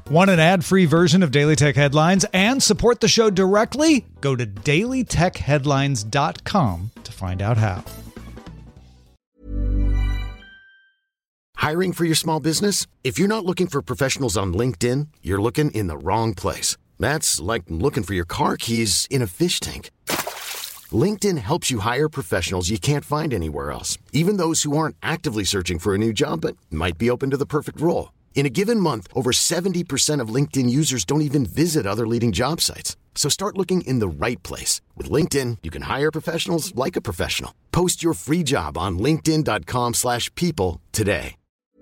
Want an ad-free version of Daily Tech Headlines and support the show directly? Go to dailytechheadlines.com to find out how. Hiring for your small business? If you're not looking for professionals on LinkedIn, you're looking in the wrong place. That's like looking for your car keys in a fish tank. LinkedIn helps you hire professionals you can't find anywhere else, even those who aren't actively searching for a new job but might be open to the perfect role. In a given month, over 70% of LinkedIn users don't even visit other leading job sites. So start looking in the right place. With LinkedIn, you can hire professionals like a professional. Post your free job on linkedin.com/people today.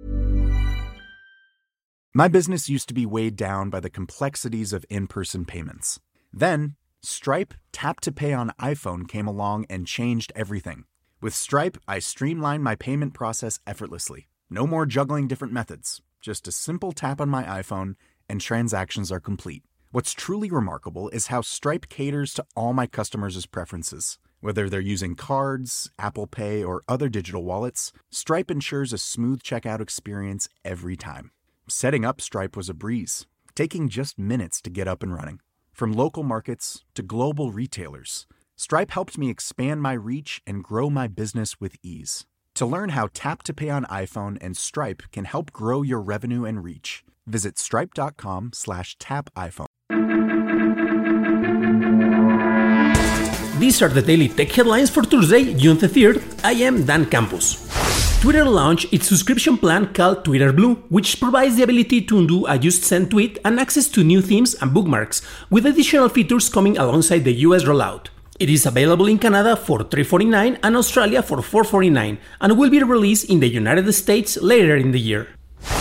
My business used to be weighed down by the complexities of in-person payments. Then, Stripe Tap to Pay on iPhone came along and changed everything. With Stripe, I streamlined my payment process effortlessly. No more juggling different methods. Just a simple tap on my iPhone and transactions are complete. What's truly remarkable is how Stripe caters to all my customers' preferences. Whether they're using cards, Apple Pay, or other digital wallets, Stripe ensures a smooth checkout experience every time. Setting up Stripe was a breeze, taking just minutes to get up and running. From local markets to global retailers, Stripe helped me expand my reach and grow my business with ease. To learn how Tap to Pay on iPhone and Stripe can help grow your revenue and reach, visit stripe.com/tapiphone. These are the Daily Tech Headlines for Thursday, June 3rd. I am Dan Campos. Twitter launched its subscription plan called Twitter Blue, which provides the ability to undo a just sent tweet and access to new themes and bookmarks, with additional features coming alongside the US rollout. It is available in Canada for $3.49 and Australia for $4.49, and will be released in the United States later in the year.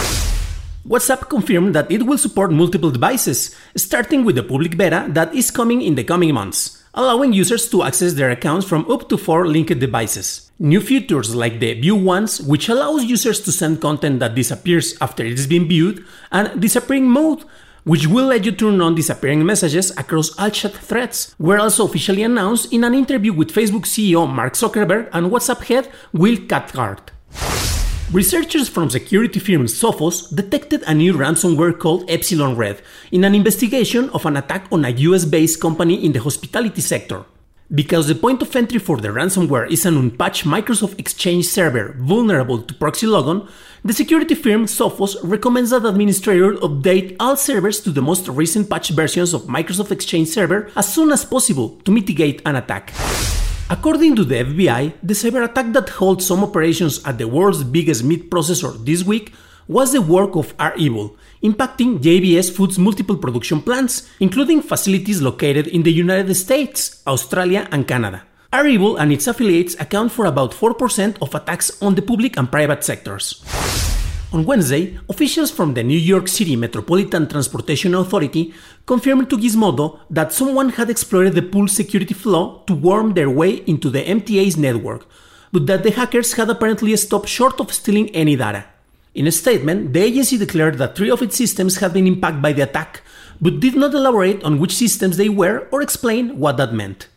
WhatsApp confirmed that it will support multiple devices, starting with the public beta that is coming in the coming months, allowing users to access their accounts from up to 4 linked devices. New features like the View Once, which allows users to send content that disappears after it has been viewed, and Disappearing Mode, which will let you turn on disappearing messages across all chat threads, were also officially announced in an interview with Facebook CEO Mark Zuckerberg and WhatsApp head Will Cathcart. Researchers from security firm Sophos detected a new ransomware called Epsilon Red in an investigation of an attack on a US-based company in the hospitality sector. Because the point of entry for the ransomware is an unpatched Microsoft Exchange server vulnerable to proxy logon, the security firm Sophos recommends that administrators update all servers to the most recent patch versions of Microsoft Exchange Server as soon as possible to mitigate an attack. According to the FBI, the cyber attack that holds some operations at the world's biggest meat processor this week was the work of REvil, impacting JBS Foods' multiple production plants, including facilities located in the United States, Australia, and Canada. REvil and its affiliates account for about 4% of attacks on the public and private sectors. On Wednesday, officials from the New York City Metropolitan Transportation Authority confirmed to Gizmodo that someone had exploited the pool security flaw to worm their way into the MTA's network, but that the hackers had apparently stopped short of stealing any data. In a statement, the agency declared that 3 of its systems had been impacted by the attack, but did not elaborate on which systems they were or explain what that meant.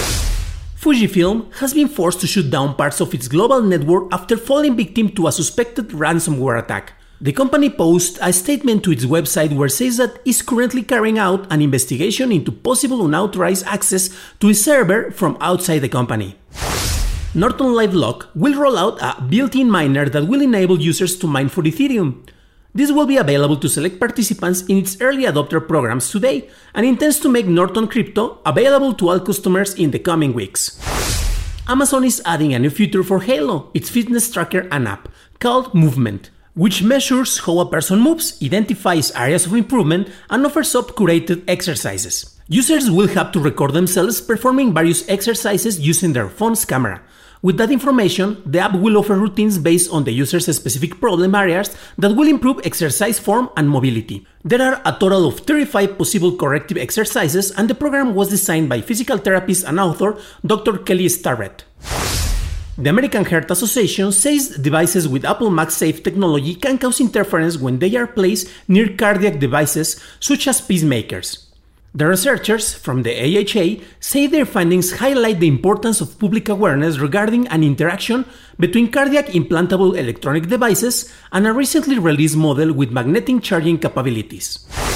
Fujifilm has been forced to shut down parts of its global network after falling victim to a suspected ransomware attack. The company posted a statement to its website where it says that it is currently carrying out an investigation into possible unauthorized access to a server from outside the company. Norton LiveLock will roll out a built-in miner that will enable users to mine for Ethereum. This will be available to select participants in its early adopter programs today, and intends to make Norton Crypto available to all customers in the coming weeks. Amazon is adding a new feature for Halo, its fitness tracker and app, called Movement, which measures how a person moves, identifies areas of improvement, and offers up curated exercises. Users will have to record themselves performing various exercises using their phone's camera. With that information, the app will offer routines based on the user's specific problem areas that will improve exercise form and mobility. There are a total of 35 possible corrective exercises, and the program was designed by physical therapist and author Dr. Kelly Starrett. The American Heart Association says devices with Apple MagSafe technology can cause interference when they are placed near cardiac devices such as pacemakers. The researchers from the AHA say their findings highlight the importance of public awareness regarding an interaction between cardiac implantable electronic devices and a recently released model with magnetic charging capabilities.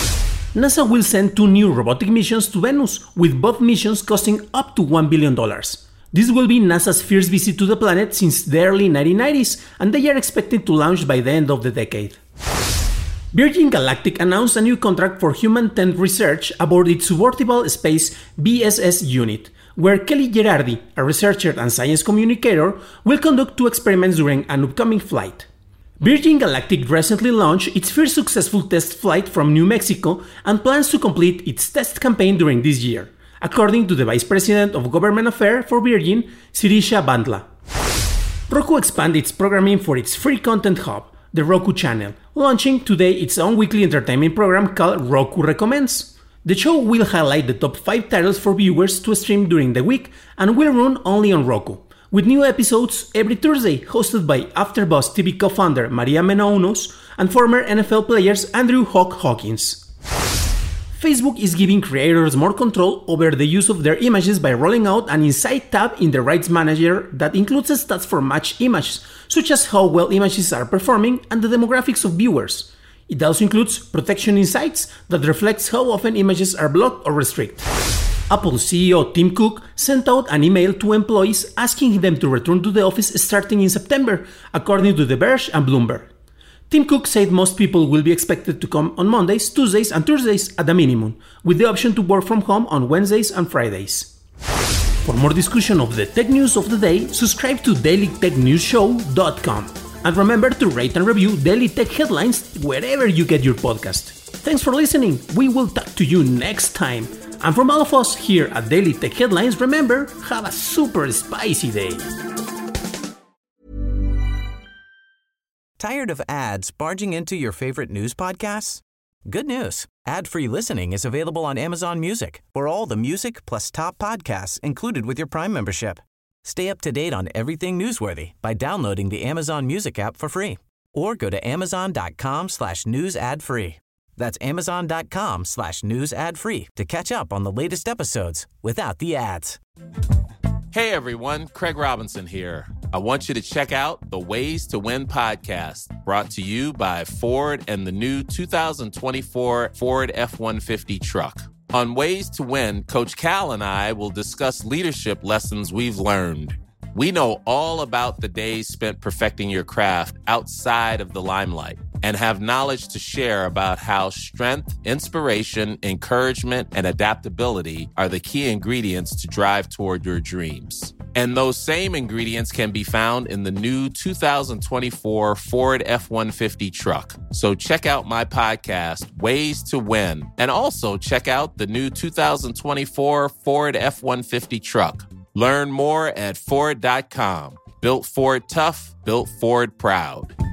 NASA will send 2 new robotic missions to Venus, with both missions costing up to $1 billion. This will be NASA's first visit to the planet since the early 1990s, and they are expected to launch by the end of the decade. Virgin Galactic announced a new contract for human tent research aboard its suborbital space VSS unit, where Kelly Gerardi, a researcher and science communicator, will conduct 2 experiments during an upcoming flight. Virgin Galactic recently launched its first successful test flight from New Mexico and plans to complete its test campaign during this year, according to the Vice President of Government Affairs for Virgin, Sirisha Bandla. Roku expanded its programming for its free content hub, the Roku Channel, launching today its own weekly entertainment program called Roku Recommends. The show will highlight the top 5 titles for viewers to stream during the week and will run only on Roku, with new episodes every Thursday, hosted by AfterBuzz TV co-founder Maria Menounos and former NFL players Andrew Hawk Hawkins. Facebook is giving creators more control over the use of their images by rolling out an Insight tab in the Rights Manager that includes stats for matched images, such as how well images are performing and the demographics of viewers. It also includes protection insights that reflects how often images are blocked or restricted. Apple CEO Tim Cook sent out an email to employees asking them to return to the office starting in September, according to The Verge and Bloomberg. Tim Cook said most people will be expected to come on Mondays, Tuesdays, and Thursdays at the minimum, with the option to work from home on Wednesdays and Fridays. For more discussion of the tech news of the day, subscribe to dailytechnewsshow.com. And remember to rate and review Daily Tech Headlines wherever you get your podcast. Thanks for listening. We will talk to you next time. And from all of us here at Daily Tech Headlines, remember, have a super spicy day. Tired of ads barging into your favorite news podcasts? Good news. Ad-free listening is available on Amazon Music for all the music plus top podcasts included with your Prime membership. Stay up to date on everything newsworthy by downloading the Amazon Music app for free or go to amazon.com/news ad free. That's amazon.com/news ad free to catch up on the latest episodes without the ads. Hey everyone, Craig Robinson here. I want you to check out the Ways to Win podcast, brought to you by Ford and the new 2024 Ford F-150 truck. On Ways to Win, Coach Cal and I will discuss leadership lessons we've learned. We know all about the days spent perfecting your craft outside of the limelight and have knowledge to share about how strength, inspiration, encouragement, and adaptability are the key ingredients to drive toward your dreams. And those same ingredients can be found in the new 2024 Ford F-150 truck. So check out my podcast, Ways to Win, and also check out the new 2024 Ford F-150 truck. Learn more at Ford.com. Built Ford tough, built Ford proud.